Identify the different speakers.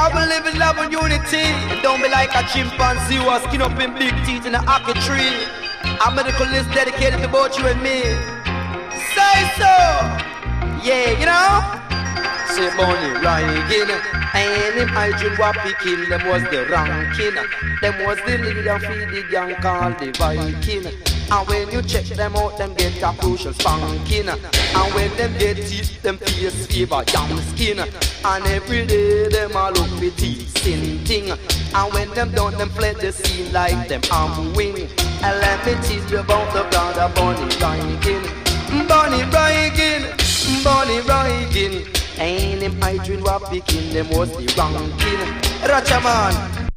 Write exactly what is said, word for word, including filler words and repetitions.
Speaker 1: Y'all will live in love and unity. And don't be like a chimpanzee who has skin up in big teeth in a hockey tree. A medical list dedicated to both you and me. Say so. Yeah, you know. Say Bonnie Reagan and him Adrian Wappy kill. Them was the ranking. Them was the leader for the gang called the Viking. And when you check them out, them get a crucial spanking. And when them get teeth, them face favor young skin. And every day them all look for teeth sinting. And when them done, them fled the scene like them arm wing. And let me tell you about the brother Bonnie Reagan. Bonnie Reagan, Bonnie Reagan. Ain't him Adrian Wappy king, them was the ranking. Ratchaman.